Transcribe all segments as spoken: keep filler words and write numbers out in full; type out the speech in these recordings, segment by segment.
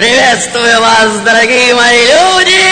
Приветствую вас, дорогие мои люди!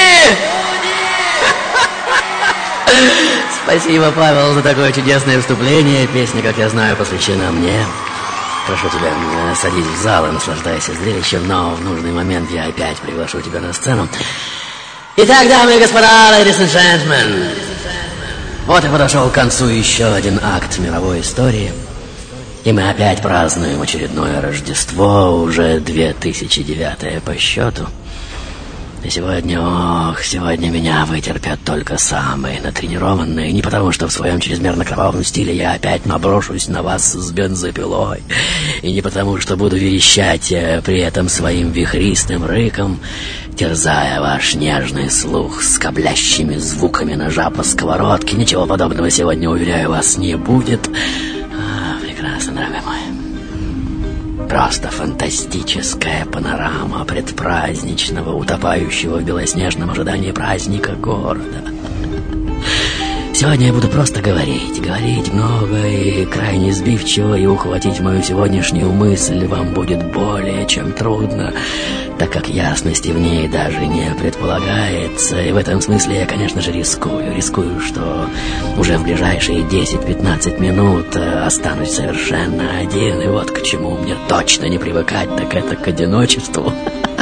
Спасибо, Павел, за такое чудесное вступление. Песня, как я знаю, посвящена мне. Прошу тебя, садись в зал и наслаждайся зрелищем, но в нужный момент я опять приглашу тебя на сцену. Итак, дамы и господа, ladies and gentlemen, вот и подошел к концу еще один акт мировой истории. И мы опять празднуем очередное Рождество, уже две тысячи девятое по счету. И сегодня, ох, сегодня меня вытерпят только самые натренированные. Не потому, что в своем чрезмерно кровавом стиле я опять наброшусь на вас с бензопилой. И не потому, что буду верещать при этом своим вихристым рыком, терзая ваш нежный слух скоблящими звуками ножа по сковородке. Ничего подобного сегодня, уверяю вас, не будет. А, прекрасно, дорогой мой. Просто фантастическая панорама предпраздничного, утопающего в белоснежном ожидании праздника города. Сегодня я буду просто говорить, говорить много и крайне сбивчиво, и ухватить мою сегодняшнюю мысль вам будет более чем трудно, так как ясности в ней даже не предполагается. И в этом смысле я, конечно же, рискую. Рискую, что уже в ближайшие десять-пятнадцать минут останусь совершенно один. И вот к чему мне точно не привыкать, так это к одиночеству.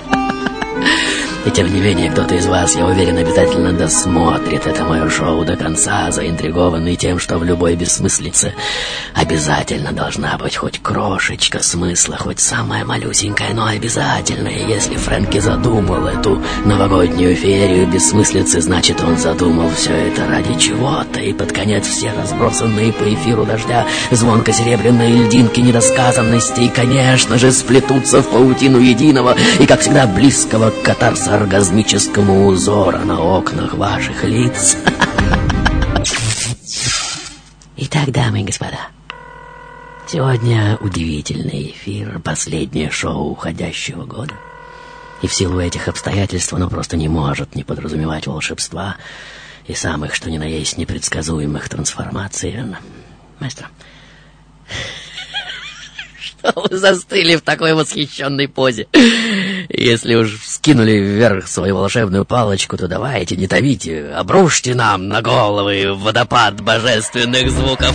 И тем не менее, кто-то из вас, я уверен, обязательно досмотрит это мое шоу до конца, заинтригованный тем, что в любой бессмыслице обязательно должна быть хоть крошечка смысла, хоть самая малюсенькая, но обязательная. Если Фрэнки задумал эту новогоднюю феерию бессмыслицы, значит, он задумал все это ради чего-то. И под конец все разбросанные по эфиру дождя звонко-серебряные льдинки недосказанности, и, конечно же, сплетутся в паутину единого и, как всегда, близкого к катарсу оргазмическому узора на окнах ваших лиц. Итак, дамы и господа, сегодня удивительный эфир, последнее шоу уходящего года. И в силу этих обстоятельств оно просто не может не подразумевать волшебства и самых, что ни на есть, непредсказуемых трансформаций, верно? Маэстро? Что вы застыли в такой восхищенной позе? Если уж скинули вверх свою волшебную палочку, то давайте, не томите, обрушьте нам на головы водопад божественных звуков.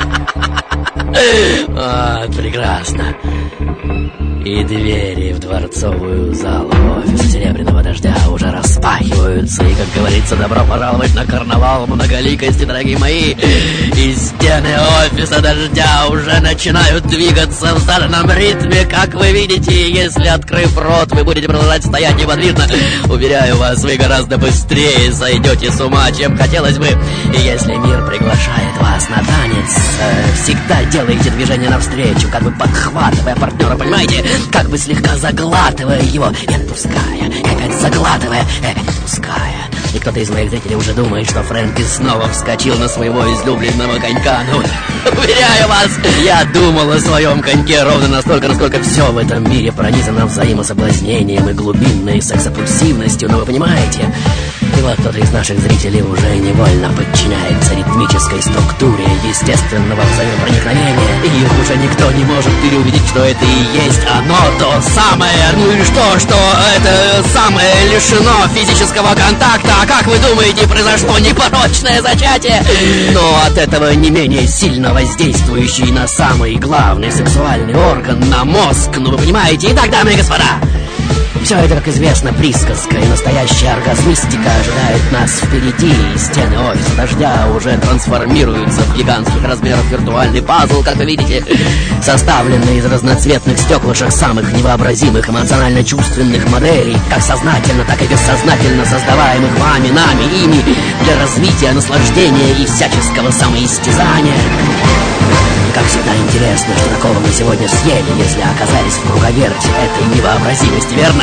Вот, прекрасно. И двери в дворцовую залу офиса Серебряного Дождя уже распахиваются. И, как говорится, добро пожаловать на карнавал многоликости, дорогие мои. И стены офиса Дождя уже начинают двигаться в заданном ритме. Как вы видите, если, открыв рот, вы будете продолжать стоять неподвижно, уверяю вас, вы гораздо быстрее сойдете с ума, чем хотелось бы. И если мир приглашает вас на танец, всегда делайте движение навстречу, как бы подхватывая партнера, понимаете? Как бы слегка заглатывая его и отпуская, и опять заглатывая, и опять отпуская. И кто-то из моих зрителей уже думает, что Фрэнки снова вскочил на своего излюбленного конька. Ну, уверяю вас, я думал о своем коньке ровно настолько, насколько все в этом мире пронизано взаимособлазнением и глубинной сексопульсивностью. Но вы понимаете? И вот кто-то из наших зрителей уже невольно подчиняется ритмической структуре естественного взаимопроникновения. И уже никто не может переубедить, что это и есть оно, то самое. Ну и что, что это самое лишено физического контакта. А как вы думаете, произошло непорочное зачатие? Но от этого не менее сильно воздействующий на самый главный сексуальный орган, на мозг. Ну вы понимаете? Итак, дамы и господа, все это, как известно, присказка, и настоящая оргазмистика ожидает нас впереди. И стены офиса Дождя уже трансформируются в гигантских размеров виртуальный пазл, как вы видите, составленный из разноцветных стеклышек самых невообразимых эмоционально-чувственных моделей, как сознательно, так и бессознательно создаваемых вами, нами, ими, для развития, наслаждения и всяческого самоистязания. Как всегда интересно, что такого мы сегодня съели, если оказались в круговерте этой невообразимости, верно?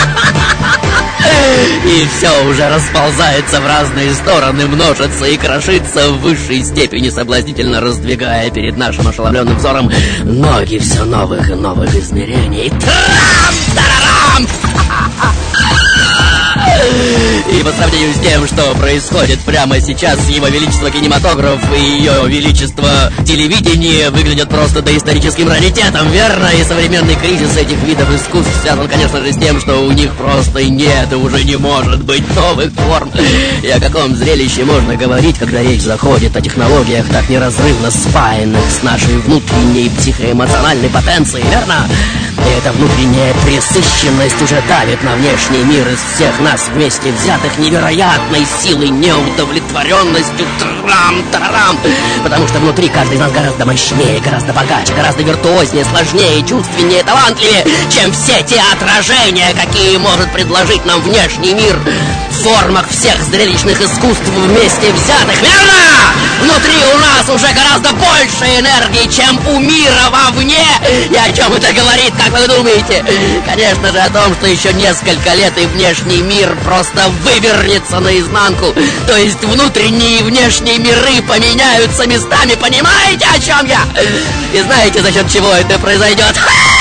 И все уже расползается в разные стороны, множится и крошится в высшей степени соблазнительно, раздвигая перед нашим ошеломленным взором ноги все новых и новых измерений. Трам-тарарам! И по сравнению с тем, что происходит прямо сейчас, его величество кинематограф и ее величество телевидение выглядят просто доисторическим раритетом, верно? И современный кризис этих видов искусств связан, конечно же, с тем, что у них просто нет и уже не может быть новых форм. И о каком зрелище можно говорить, когда речь заходит о технологиях, так неразрывно спаянных с нашей внутренней психоэмоциональной потенцией, верно? И эта внутренняя пресыщенность уже давит на внешний мир из всех нас вместе взятых невероятной силой неудовлетворенностью. Трам-тарарам. Потому что внутри каждый из нас гораздо мощнее, гораздо богаче, гораздо виртуознее, сложнее, чувственнее, талантливее, чем все те отражения, какие может предложить нам внешний мир в формах всех зрелищных искусств вместе взятых, верно? Внутри у нас уже гораздо больше энергии, чем у мира вовне. И о чем это говорит, как вы думаете? Конечно же о том, что еще несколько лет и внешний мир просто вывернется наизнанку. То есть внутренние и внешние миры поменяются местами. Понимаете, о чем я? И знаете, за счет чего это произойдет?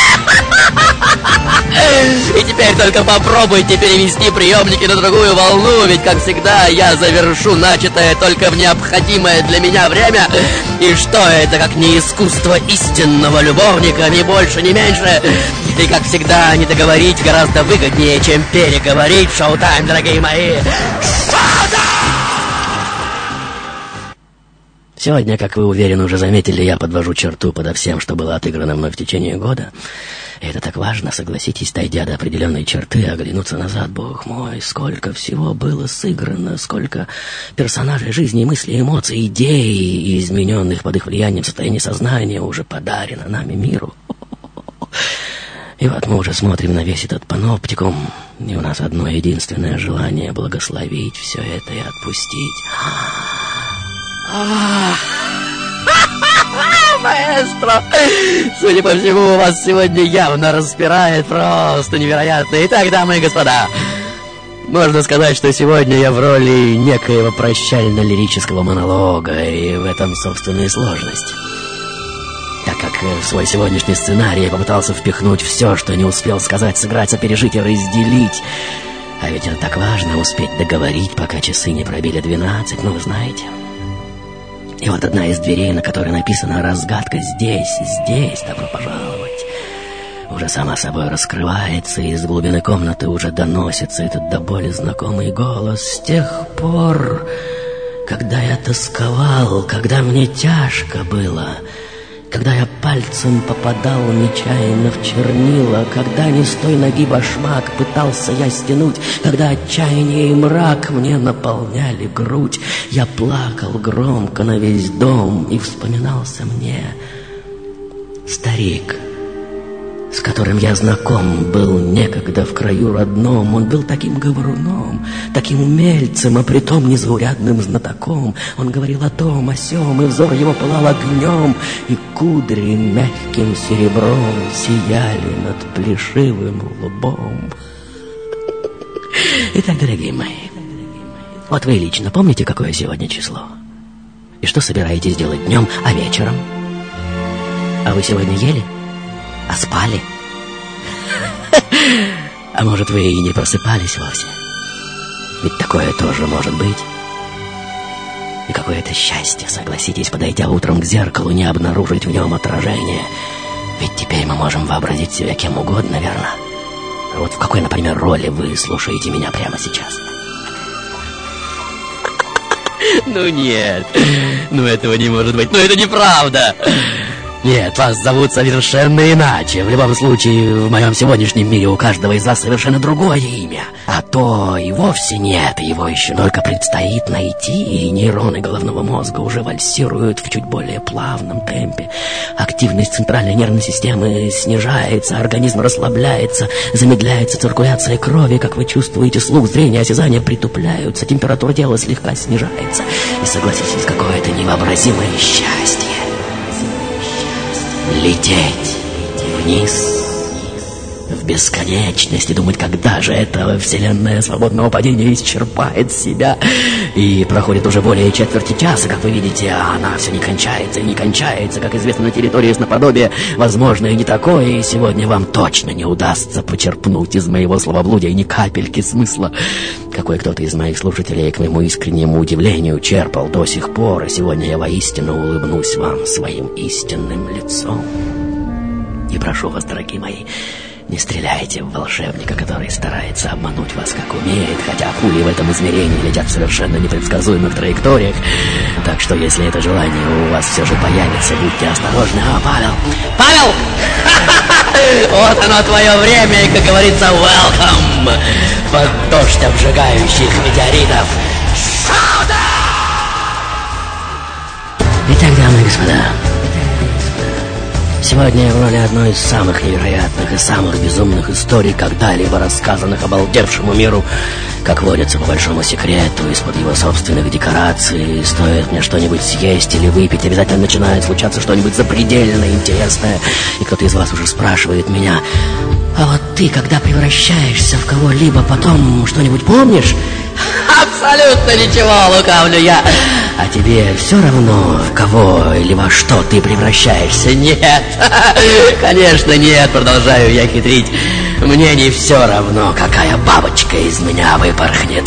И теперь только попробуйте перевести приемники на другую волну, ведь, как всегда, я завершу начатое только в необходимое для меня время. И что это, как не искусство истинного любовника, ни больше, ни меньше. И, как всегда, не договорить гораздо выгоднее, чем переговорить. Шоу-тайм, дорогие мои! Шоу-тайм! Сегодня, как вы уверенно уже заметили, я подвожу черту подо всем, что было отыграно мной в течение года. И это так важно, согласитесь, дойдя до определенной черты, оглянуться назад. Бог мой, сколько всего было сыграно, сколько персонажей, жизни, мыслей, эмоций, идей, измененных под их влиянием состояния сознания, уже подарено нами миру. И вот мы уже смотрим на весь этот паноптикум, и у нас одно единственное желание — благословить все это и отпустить. Маэстро, судя по всему, вас сегодня явно распирает просто невероятно. Итак, дамы и господа, можно сказать, что сегодня я в роли некоего прощально-лирического монолога, и в этом собственная сложность. Так как в свой сегодняшний сценарий я попытался впихнуть все, что не успел сказать, сыграть, сопережить и разделить. А ведь это так важно — успеть договорить, пока часы не пробили двенадцать, ну вы знаете. И вот одна из дверей, на которой написано «Разгадка здесь, здесь, добро пожаловать», уже сама собой раскрывается, и из глубины комнаты уже доносится этот до боли знакомый голос. С тех пор, когда я тосковал, когда мне тяжко было, когда я пальцем попадал нечаянно в чернила, когда не с той ноги башмак пытался я стянуть, когда отчаяние и мрак мне наполняли грудь, я плакал громко на весь дом, и вспоминался мне старик, с которым я знаком был некогда в краю родном. Он был таким говоруном, таким умельцем, а притом незаурядным знатоком. Он говорил о том, о сём, и взор его пылал огнем, и кудри мягким серебром сияли над плешивым лбом. Итак, дорогие мои, вот вы лично помните, какое сегодня число? И что собираетесь делать днем, а вечером? А вы сегодня ели? А спали? А может, вы и не просыпались вовсе? Ведь такое тоже может быть. И какое-то счастье, согласитесь, подойдя утром к зеркалу, не обнаружить в нем отражение. Ведь теперь мы можем вообразить себя кем угодно, верно? Вот в какой, например, роли вы слушаете меня прямо сейчас? Ну нет, ну этого не может быть, ну это неправда. Нет, вас зовут совершенно иначе. В любом случае, в моем сегодняшнем мире у каждого из вас совершенно другое имя. А то и вовсе нет, его еще только предстоит найти, и нейроны головного мозга уже вальсируют в чуть более плавном темпе. Активность центральной нервной системы снижается, организм расслабляется, замедляется циркуляция крови, как вы чувствуете, слух, зрение, осязание притупляются, температура тела слегка снижается. И согласитесь, какое-то невообразимое счастье. Лететь вниз в бесконечность и думать, когда же эта вселенная свободного падения исчерпает себя. И проходит уже более четверти часа, как вы видите, а она все не кончается и не кончается. Как известно, на территории сноподобия возможно и не такое, и сегодня вам точно не удастся почерпнуть из моего словоблудия ни капельки смысла, какой кто-то из моих слушателей, к моему искреннему удивлению, черпал до сих пор, и сегодня я воистину улыбнусь вам своим истинным лицом. И прошу вас, дорогие мои, не стреляйте в волшебника, который старается обмануть вас, как умеет, хотя пули в этом измерении летят в совершенно непредсказуемых траекториях. Так что, если это желание у вас все же появится, будьте осторожны. А, Павел! Павел! Вот оно, твое время, и, как говорится, welcome под дождь обжигающих метеоритов. Итак, дамы и господа, сегодня в роли одной из самых невероятных и самых безумных историй, когда-либо рассказанных обалдевшему миру, как водится по большому секрету, из-под его собственных декораций. Стоит мне что-нибудь съесть или выпить, обязательно начинает случаться что-нибудь запредельно интересное. И кто-то из вас уже спрашивает меня: а вот ты, когда превращаешься в кого-либо, потом что-нибудь помнишь? Абсолютно ничего, лукавлю я. А тебе все равно, в кого или во что ты превращаешься? Нет, конечно нет, продолжаю я хитрить. Мне не все равно, какая бабочка из меня выпорхнет.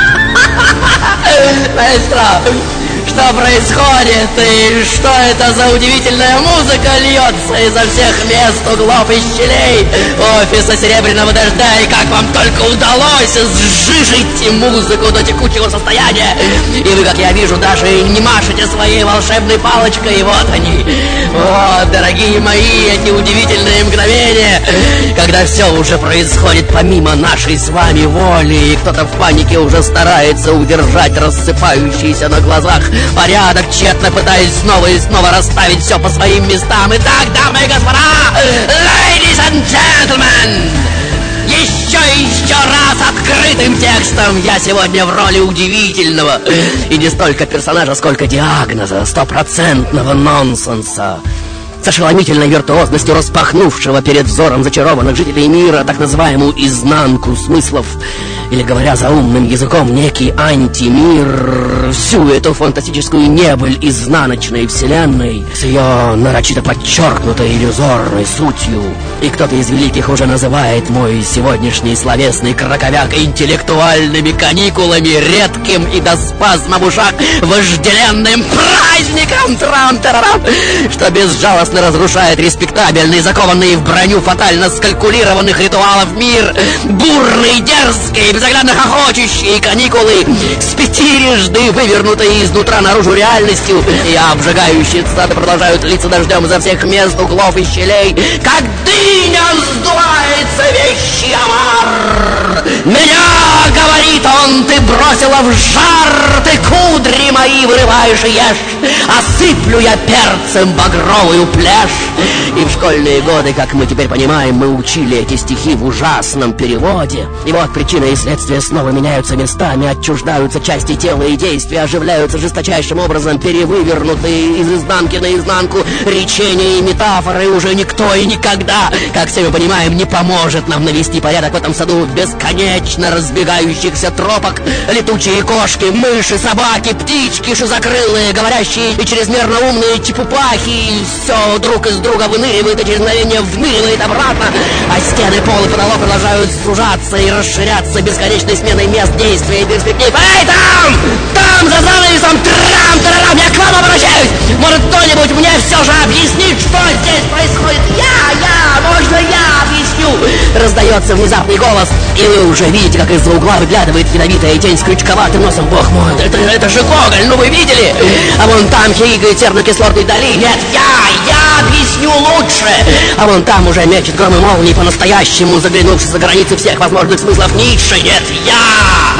Маэстро, что происходит и что это за удивительная музыка льется изо всех мест, углов и щелей офиса Серебряного Дождя, и как вам только удалось сжижить музыку до текучего состояния, и вы, как я вижу, даже не машете своей волшебной палочкой, и вот они, вот, дорогие мои, эти удивительные мгновения, когда все уже происходит помимо нашей с вами воли, и кто-то в панике уже старается удержать рассыпающийся на глазах порядок, тщетно пытаясь снова и снова расставить все по своим местам. Итак, дамы и господа, ladies and gentlemen, еще и еще раз открытым текстом я сегодня в роли удивительного и не столько персонажа, сколько диагноза, стопроцентного нонсенса, с ошеломительной виртуозностью распахнувшего перед взором зачарованных жителей мира так называемую изнанку смыслов, или, говоря заумным языком, некий антимир, всю эту фантастическую небыль изнаночной вселенной с ее нарочито подчеркнутой иллюзорной сутью. И кто-то из великих уже называет мой сегодняшний словесный краковяк интеллектуальными каникулами, редким и до спазма в ушах вожделенным праздником, трам-тарарам, что безжалостно разрушает респектабельный, закованный в броню фатально скалькулированных ритуалов мир, бурный, дерзкий, безоглядно хохочущие каникулы с пятирежды вывернутой изнутра наружу реальностью, и обжигающие цитаты продолжают литься дождем изо всех мест, углов и щелей, как дыня вздувается вещий омар. Меня, говорит он, ты бросила в жар, ты кудри мои вырываешь и ешь, осыплю я перцем багровую пляж. И в школьные годы, как мы теперь понимаем, мы учили эти стихи в ужасном переводе. И вот причина и следствие снова меняются местами, отчуждаются части тела и действия, оживляются жесточайшим образом, перевывернутые из изнанки наизнанку речения и метафоры. Уже никто и никогда, как все мы понимаем, не поможет нам навести порядок в этом саду бесконечно разбегающихся тропок. Летучие кошки, мыши, собаки, птички, шизокрылые, говорящие и чрезмерно умные чепупахи, и все друг из друга выныривает и через мгновение выныривает обратно, а стены, пол и потолок продолжают сужаться и расширяться бесконечной сменой мест действия и перспектив. Эй, там! Там, за занавесом! Трам-тарарам! Я к вам обращаюсь! Может, кто-нибудь мне все же объяснит, что здесь происходит? Я, я, можно я объясню? Раздается внезапный голос, и вы уже видите, как из-за угла выглядывает ядовитая тень с крючковатым носом. Бог мой, это, это же Гоголь, ну вы видели? А вон там хихикает сернокислотный Дали. Нет, я, я объясню лучше. А вон там уже мечет гром и молнии по-настоящему, заглянувшись за границы всех возможных смыслов Ницше. Нет, я,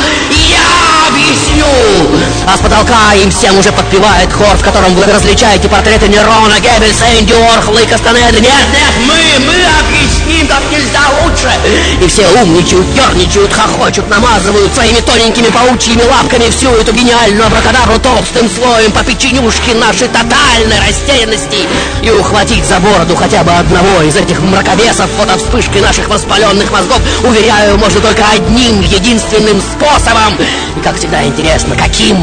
я объясню. А с потолка им всем уже подпевает хор, в котором вы различаете портреты Нерона, Геббельса, Энди Уорхола и Кастанеды. Нет, нет, мы, мы объясним как нельзя лучше. люди все умничают, ерничают, хохочут, намазывают своими тоненькими паучьими лапками всю эту гениальную абракадабру толстым слоем по печенюшке нашей тотальной растерянности. И ухватить за бороду хотя бы одного из этих мракобесов фотовспышкой наших воспаленных мозгов, уверяю, можно только одним единственным способом. И, как всегда, интересно, каким?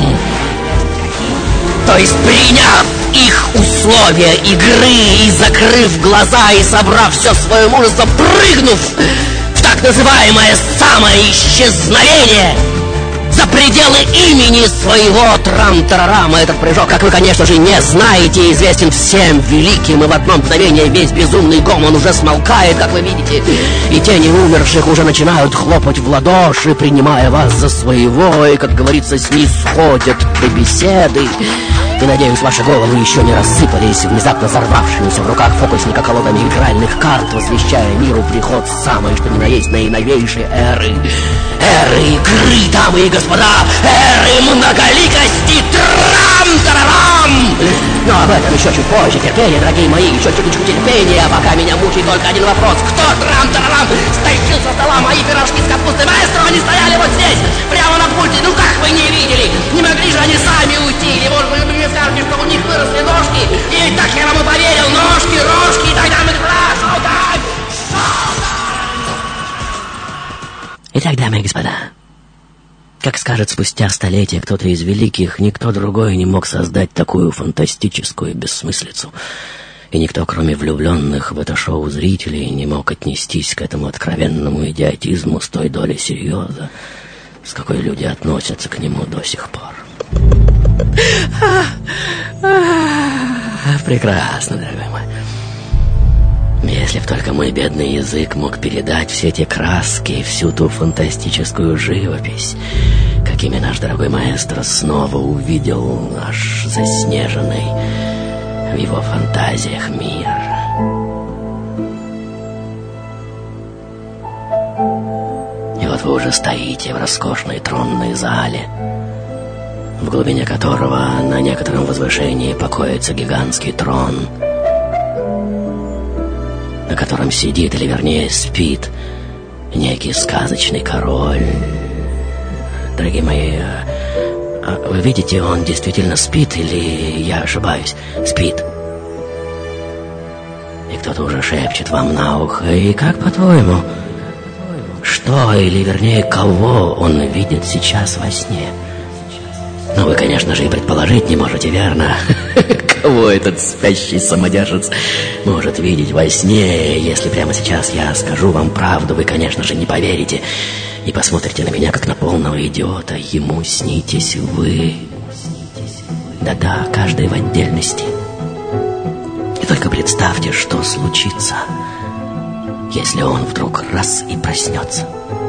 То есть, приняв их условия игры и закрыв глаза и собрав все свое мужество, прыгнув в так называемое самоисчезновение за пределы имени своего трам-тарарама. Этот прыжок, как вы, конечно же, не знаете, известен всем великим, и в одно мгновение весь безумный гомон уже смолкает, как вы видите, и тени умерших уже начинают хлопать в ладоши, принимая вас за своего, и, как говорится, снисходят до беседы. И, надеюсь, ваши головы еще не рассыпались внезапно взорвавшимися в руках фокусника колодами игральных карт, возвещая миру приход самой, что ни на есть, наиновейшей эры. Эры игры, дамы и господа, эры многоликости, трам-тарарам! Но об этом еще чуть позже. Терпение, дорогие мои, еще чуточку терпения, пока меня мучает только один вопрос. Кто трам-тарарам стащил со стола мои пирожки с капустой? Маэстро, они стояли вот здесь, прямо на пульте. Ну как вы не видели? Не могли же они сами уйти? Или, может быть, вы мне скажете, что у них выросли ножки? И так я вам и поверил. Ножки, рожки, и тогда мы шоу-тайм! Итак, дамы и господа, как скажет спустя столетия кто-то из великих, никто другой не мог создать такую фантастическую бессмыслицу. И никто, кроме влюбленных в это шоу зрителей, не мог отнестись к этому откровенному идиотизму с той долей серьеза, с какой люди относятся к нему до сих пор. Прекрасно, дорогой мой. Если б только мой бедный язык мог передать все те краски и всю ту фантастическую живопись, какими наш дорогой маэстро снова увидел наш заснеженный в его фантазиях мир. И вот вы уже стоите в роскошной тронной зале, в глубине которого на некотором возвышении покоится гигантский трон, на котором сидит, или вернее спит, некий сказочный король. Дорогие мои, вы видите, он действительно спит, или я ошибаюсь? Спит. И кто-то уже шепчет вам на ухо. И как по-твоему, что, или вернее, кого он видит сейчас во сне? Ну, вы, конечно же, и предположить не можете, верно? Кого этот спящий самодержец может видеть во сне? Если прямо сейчас я скажу вам правду, вы, конечно же, не поверите и посмотрите на меня, как на полного идиота. Ему снитесь вы. Да-да, каждый в отдельности. И только представьте, что случится, если он вдруг раз и проснется.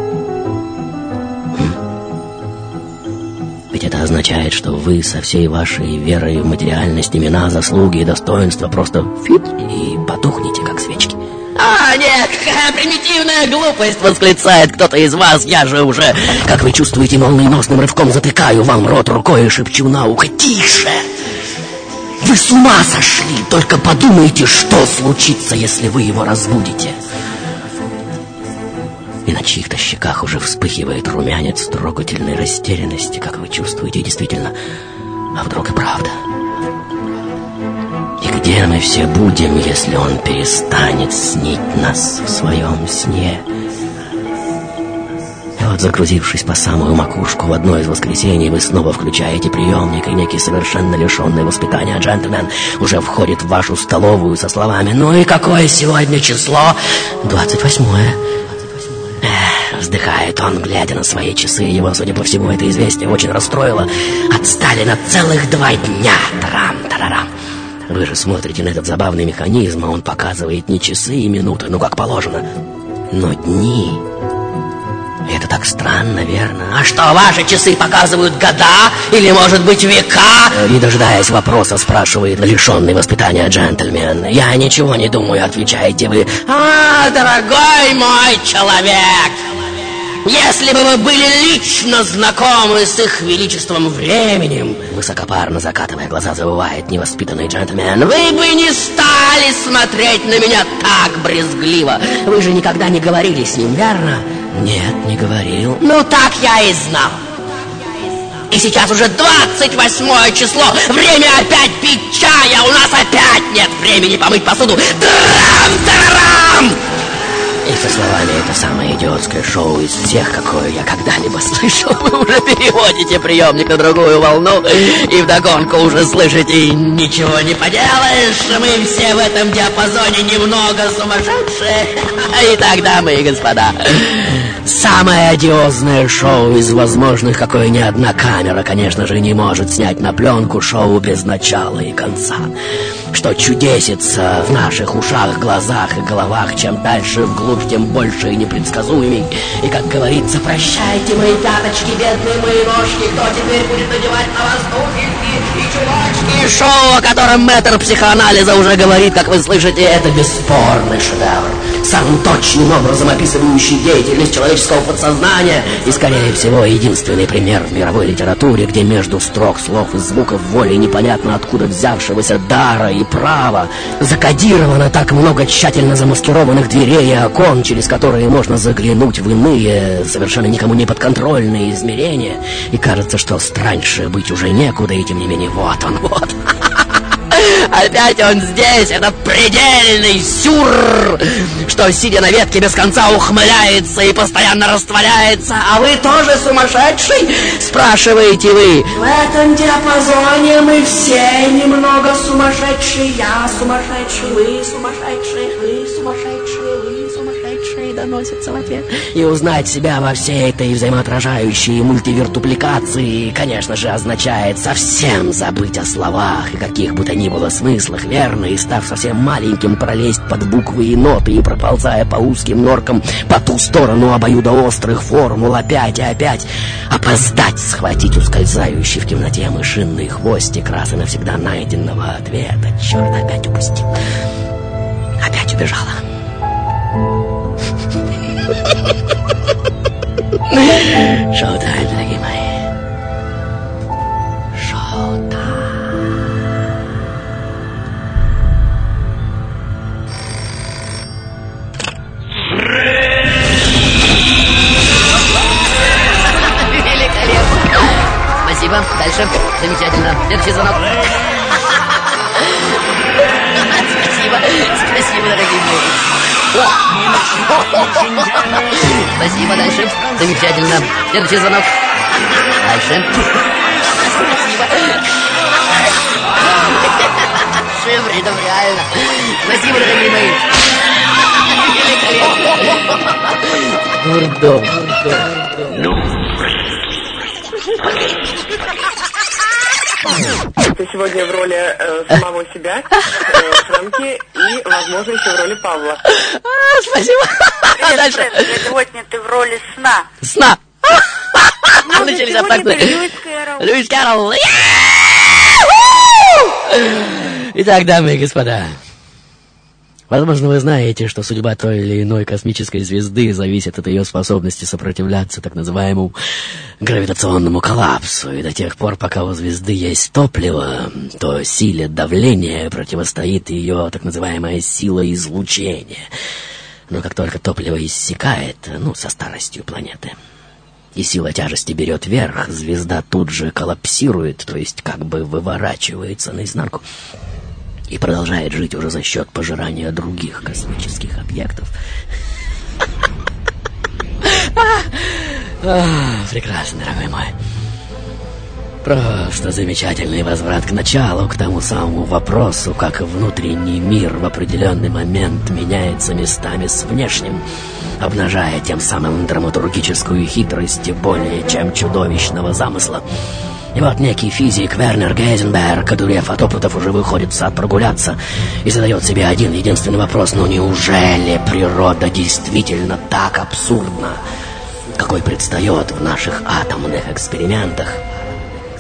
Ведь это означает, что вы со всей вашей верой в материальность, имена, заслуги и достоинства просто фит и потухнете, как свечки. «А, нет, какая примитивная глупость!» — восклицает кто-то из вас. Я же уже, как вы чувствуете, молниеносным рывком затыкаю вам рот рукой и шепчу на ухо: «Тише! Вы с ума сошли! Только подумайте, что случится, если вы его разбудите!» И на чьих-то щеках уже вспыхивает румянец трогательной растерянности, как вы чувствуете, действительно. А вдруг и правда? И где мы все будем, если он перестанет снить нас в своем сне? И вот, загрузившись по самую макушку в одно из воскресений, вы снова включаете приемник, и некий совершенно лишенный воспитания джентльмен уже входит в вашу столовую со словами: «Ну и какое сегодня число?» «Двадцать восьмое». Вздыхает он, глядя на свои часы. Его, судя по всему, это известие очень расстроило. Отстали на целых два дня. Тарам-тарарам. Вы же смотрите на этот забавный механизм, а он показывает не часы и минуты, ну как положено, но дни. И это так странно, верно? А что, ваши часы показывают года? Или, может быть, века? Не дожидаясь вопроса, спрашивает лишенный воспитания джентльмен. «Я ничего не думаю», — отвечаете вы. «А, дорогой мой человек, Если бы вы были лично знакомы с их величеством временем, высокопарно закатывая глаза, завывает невоспитанный джентльмен, вы бы не стали смотреть на меня так брезгливо. Вы же никогда не говорили с ним, верно? Нет, не говорил. Ну так я и знал. И сейчас уже двадцать восьмое число. Время опять пить чая. У нас опять нет времени помыть посуду. Трам-тарарам! И со словами «это самое идиотское шоу из всех, какое я когда-либо слышал», вы уже переводите приемник на другую волну и вдогонку уже слышите «ничего не поделаешь, мы все в этом диапазоне немного сумасшедшие». Итак, дамы и господа, самое одиозное шоу из возможных, какое ни одна камера, конечно же, не может снять на пленку, шоу без начала и конца. Что чудесится в наших ушах, глазах и головах, чем дальше вглубь, тем больше и непредсказуемей. И, как говорится, прощайте мои пяточки, бедные мои ножки, кто теперь будет надевать на вас туфельки и чулочки? Шоу, о котором мэтр психоанализа уже говорит, как вы слышите, это бесспорный шедевр, самым точным образом описывающий деятельность человеческого подсознания и, скорее всего, единственный пример в мировой литературе, где между строк, слов и звуков воли непонятно откуда взявшегося дара и права закодировано так много тщательно замаскированных дверей и окон, через которые можно заглянуть в иные, совершенно никому не подконтрольные измерения. И кажется, что страньше быть уже некуда, и тем не менее вот он, вот. Опять он здесь, этот предельный сюр, что, сидя на ветке, без конца ухмыляется и постоянно растворяется. А вы тоже сумасшедший? Спрашиваете вы. В этом диапазоне мы все немного сумасшедшие. Я сумасшедший, вы сумасшедшие, вы сумасшедшие, вы сумасшедшие, доносится в ответ. И узнать себя во всей этой взаимоотражающей мультивертупликации, конечно же, означает совсем забыть о словах и каких бы то ни было смыслах, верно, и став совсем маленьким, пролезть под буквы и ноты и проползая по узким норкам по ту сторону обоюдоострых формул опять и опять опоздать, схватить ускользающий в темноте мышиный хвостик раз и навсегда найденного ответа. Черт, опять упустил. Опять убежала. Шоу-тайм, дорогие мои. Шоу-тайм. Спасибо. Дальше. Замечательно. Следующий звонок. Спасибо. Спасибо, дорогие мои. Спасибо. Дальше. Замечательно. Следующий звонок. Дальше. Спасибо. Шифридов, реально. Спасибо, дорогие мои. Дурдом. Ты сегодня в роли э, самого себя, э, Фрэнки, и, возможно, еще в роли Павла. А, спасибо. Привет, дальше. Фрэнк, сегодня ты в роли сна. Сна. Ну, начались абстрактные. Льюис Кэрролл. Льюис Кэрролл. Итак, дамы и господа, возможно, вы знаете, что судьба той или иной космической звезды зависит от ее способности сопротивляться так называемому гравитационному коллапсу. И до тех пор, пока у звезды есть топливо, то силе давления противостоит ее так называемая сила излучения. Но как только топливо иссякает, ну, со старостью планеты, и сила тяжести берет верх, звезда тут же коллапсирует, то есть как бы выворачивается наизнанку, и продолжает жить уже за счет пожирания других космических объектов. Прекрасно, дорогой мой. Просто замечательный возврат к началу, к тому самому вопросу, как внутренний мир в определенный момент меняется местами с внешним, обнажая тем самым драматургическую хитрость более чем чудовищного замысла. И вот некий физик Вернер Гейзенберг, одурев от опытов, уже выходит в сад прогуляться и задает себе один единственный вопрос: ну неужели природа действительно так абсурдна, какой предстает в наших атомных экспериментах?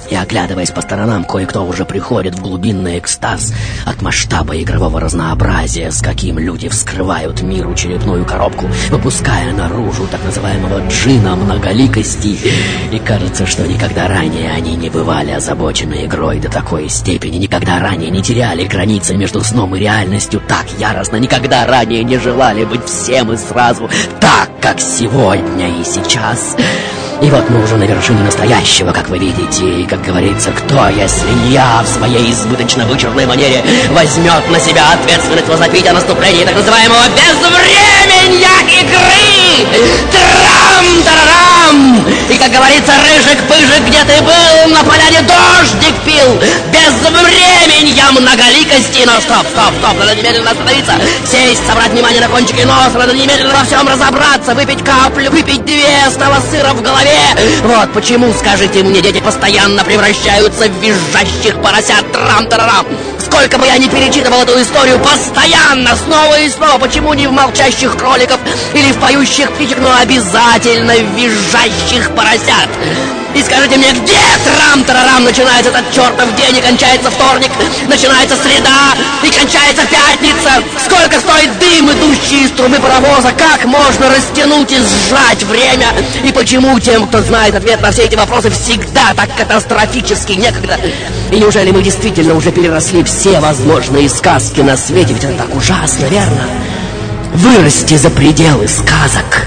И, оглядываясь по сторонам, кое-кто уже приходит в глубинный экстаз от масштаба игрового разнообразия, с каким люди вскрывают миру черепную коробку, выпуская наружу так называемого джина многоликости. И кажется, что никогда ранее они не бывали озабочены игрой до такой степени, никогда ранее не теряли границы между сном и реальностью так яростно, никогда ранее не желали быть всем и сразу так, как сегодня и сейчас. И вот мы уже на вершине настоящего, как вы видите. И, как говорится, кто, если не я, в своей избыточно вычурной манере возьмет на себя ответственность возопить о наступлении так называемого безвременья игры? Трам-тарарам! И, как говорится, рыжик-пыжик, где ты был? На поляне дождик пил. Безвременья многоликости. Но стоп, стоп, стоп, надо немедленно остановиться. Сесть, собрать внимание на кончике носа. Надо немедленно во всем разобраться. Выпить каплю, выпить две, стало сыра в голове. Вот почему, скажите мне, дети постоянно превращаются в визжащих поросят. Трам-тарарам. Сколько бы я ни перечитывал эту историю, постоянно, снова и снова. Почему не в молчащих кроликов или в поющих птичек, но обязательно в визжащих поросят? И скажите мне, где трам-тарарам начинается этот чертов день и кончается вторник, начинается среда и кончается пятница? Сколько стоит дым, идущий из трубы паровоза? Как можно растянуть и сжать время? И почему тем, кто знает ответ на все эти вопросы, всегда так катастрофически некогда? И неужели мы действительно уже переросли все возможные сказки на свете? Ведь это так ужасно, верно? Вырасти за пределы сказок.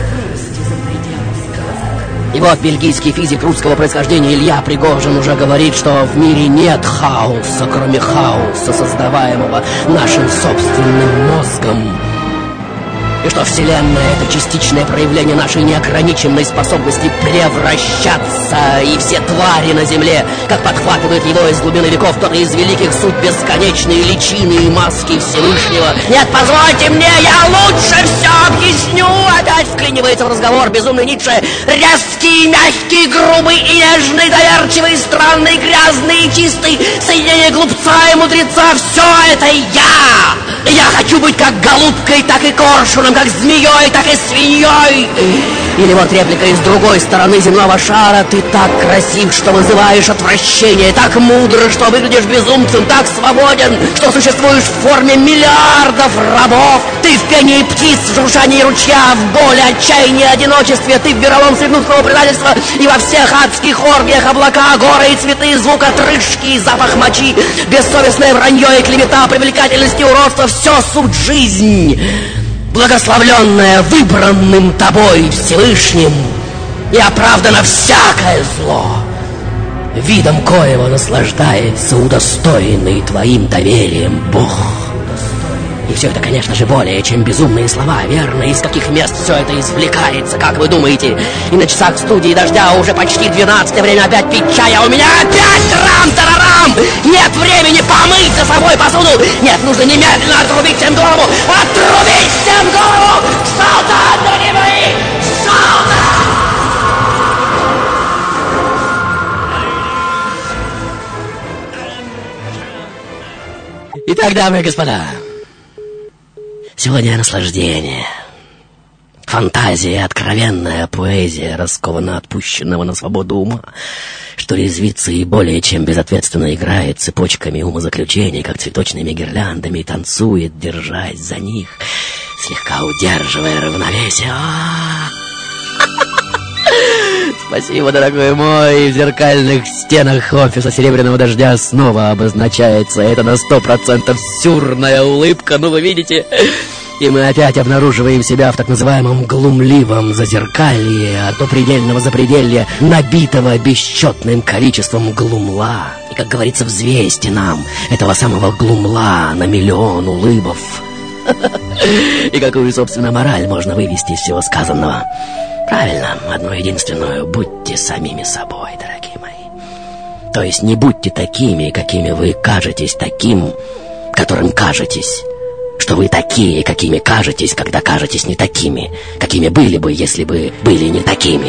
И вот бельгийский физик русского происхождения Илья Пригожин уже говорит, что в мире нет хаоса, кроме хаоса, создаваемого нашим собственным мозгом. И что Вселенная — это частичное проявление нашей неограниченной способности превращаться. И все твари на Земле, как подхватывает его из глубины веков кто-то из великих, суть бесконечные личины и маски Всевышнего. Нет, позвольте мне, я лучше все объясню. Опять вклинивается в разговор безумный Ницше. Резкий, мягкий, грубый и нежный, доверчивый, странный, грязный и чистый. Соединение глупца и мудреца — все это я. И я хочу быть как голубкой, так и коршуном, как змеей, так и свиньей. Или вот реплика из другой стороны земного шара. Ты так красив, что вызываешь отвращение, так мудр, что выглядишь безумцем, так свободен, что существуешь в форме миллиардов рабов. Ты в пении птиц, в журчании ручья, в боли, отчаянии, одиночестве. Ты в вероломстве внутреннего предательства и во всех адских оргиях. Облака, горы и цветы, звук отрыжки, запах мочи, бессовестное вранье и клевета, привлекательность и уродство. Все суть жизнь, благословленная выбранным тобой Всевышним, и оправдано всякое зло, видом коего наслаждается удостоенный твоим доверием Бог. И все это, конечно же, более чем безумные слова, верно? Из каких мест все это извлекается, как вы думаете? И на часах в студии дождя уже почти двенадцать, время опять пить чай, а у меня опять трам-тарарам! Нет времени помыть за собой посуду! Нет, нужно немедленно отрубить всем голову! Отрубить всем голову! Солдат, дорогие мои! Солдат! Итак, дамы и господа, сегодня наслаждение, фантазия, откровенная поэзия раскованно отпущенного на свободу ума, что резвится и более чем безответственно играет цепочками умозаключений, как цветочными гирляндами, и танцует, держась за них, слегка удерживая равновесие. Спасибо, дорогой мой. В зеркальных стенах офиса Серебряного дождя снова обозначается это на сто процентов сюрная улыбка. Ну, вы видите... И мы опять обнаруживаем себя в так называемом глумливом зазеркалье, от предельного запределья, набитого бесчетным количеством глумла. И, как говорится, взвесьте нам этого самого глумла на миллион улыбов. И какую, собственно, мораль можно вывести из всего сказанного? Правильно, одну единственную: будьте самими собой, дорогие мои. То есть не будьте такими, какими вы кажетесь, таким, которым кажетесь. Что вы такие, какими кажетесь, когда кажетесь не такими, какими были бы, если бы были не такими.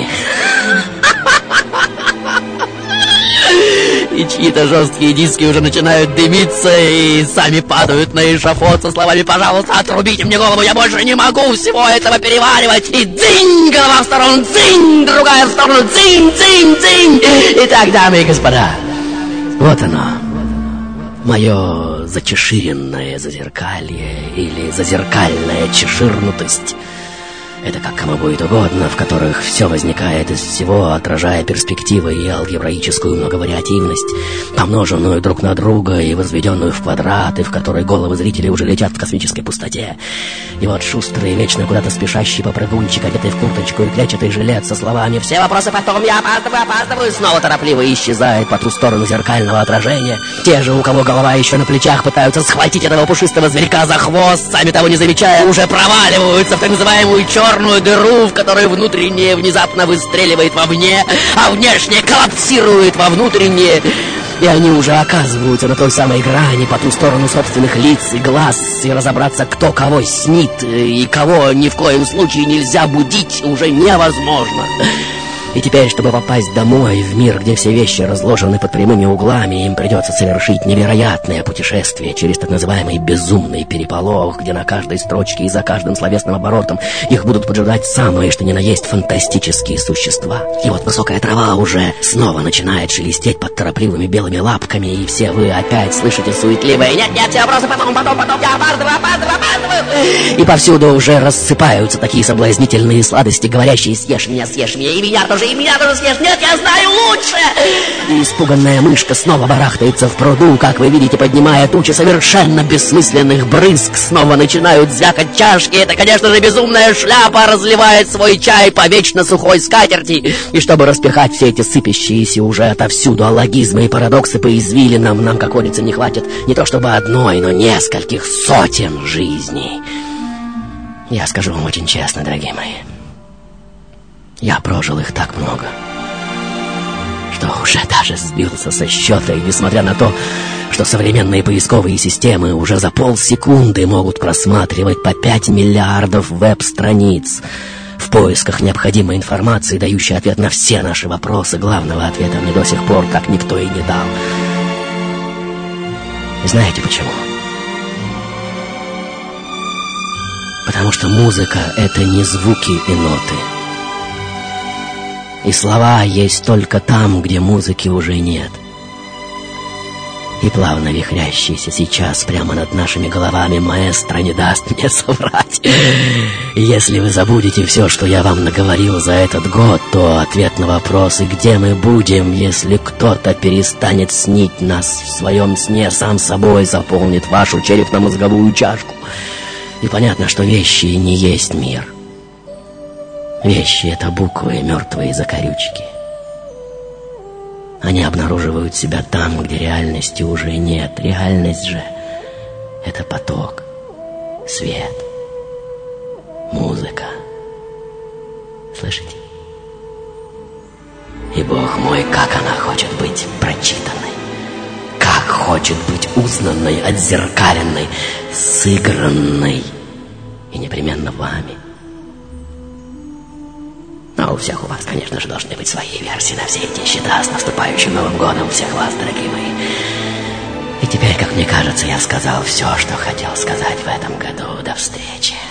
И чьи-то жесткие диски уже начинают дымиться и сами падают на эшафот со словами: «Пожалуйста, отрубите мне голову, я больше не могу всего этого переваривать». И дзынь, голова в сторону, дзынь, другая в сторону, дзынь, дзынь, дзынь. Итак, дамы и господа, Вот оно, мое зачеширенное зазеркалье или зазеркальная чеширнутость. Это как кому будет угодно, в которых все возникает из всего, отражая перспективы и алгебраическую многовариативность, помноженную друг на друга и возведенную в квадраты, в которой головы зрителей уже летят в космической пустоте. И вот шустрый, вечно куда-то спешащий попрыгунчик, одетый в курточку и клетчатый жилет со словами «Все вопросы потом, я опаздываю, опаздываю», снова торопливо исчезает по ту сторону зеркального отражения. Те же, у кого голова еще на плечах, пытаются схватить этого пушистого зверька за хвост, сами того не замечая, уже проваливаются в так называемую черную дыру, в которой внутреннее внезапно выстреливает вовне, а внешнее коллапсирует во внутреннее. И они уже оказываются на той самой грани по ту сторону собственных лиц и глаз, и разобраться, кто кого снит, и кого ни в коем случае нельзя будить, уже невозможно. И теперь, чтобы попасть домой, в мир, где все вещи разложены под прямыми углами, им придется совершить невероятное путешествие через так называемый безумный переполох, где на каждой строчке и за каждым словесным оборотом их будут поджидать самые, что ни на есть, фантастические существа. И вот высокая трава уже снова начинает шелестеть под торопливыми белыми лапками, и все вы опять слышите суетливое «Нет-нет, все вопросы потом, потом, потом, я опаздываю, опаздываю, опаздываю!» И повсюду уже рассыпаются такие соблазнительные сладости, говорящие «Съешь меня, съешь меня, и меня тоже, и меня тоже съешь! Нет, я знаю лучше!» И испуганная мышка снова барахтается в пруду, как вы видите, поднимая тучи совершенно бессмысленных брызг. Снова начинают звякать чашки. Это, конечно же, безумная шляпа разливает свой чай по вечно сухой скатерти. И чтобы распихать все эти сыпящиеся уже отовсюду аллогизмы и парадоксы по извилинам, нам, как говорится, не хватит не то чтобы одной, но нескольких сотен жизней. Я скажу вам очень честно, дорогие мои, я прожил их так много, что уже даже сбился со счета, и несмотря на то, что современные поисковые системы уже за полсекунды могут просматривать по пять миллиардов веб-страниц в поисках необходимой информации, дающей ответ на все наши вопросы, главного ответа мне до сих пор так никто и не дал. Знаете почему? Потому что музыка — это не звуки и ноты. И слова есть только там, где музыки уже нет. И плавно вихрящийся сейчас прямо над нашими головами маэстро не даст мне соврать. Если вы забудете все, что я вам наговорил за этот год, то ответ на вопрос, и где мы будем, если кто-то перестанет снить нас в своем сне, сам собой заполнит вашу черепно-мозговую чашку. И понятно, что вещи не есть мир. Вещи — это буквы, мертвые закорючки. Они обнаруживают себя там, где реальности уже нет. Реальность же — это поток, свет, музыка. Слышите? И, Бог мой, как она хочет быть прочитанной, как хочет быть узнанной, отзеркаленной, сыгранной, и непременно вами. Но у всех у вас, конечно же, должны быть свои версии на все эти счета. С наступающим Новым годом всех вас, дорогие мои. И теперь, как мне кажется, я сказал все, что хотел сказать в этом году. До встречи.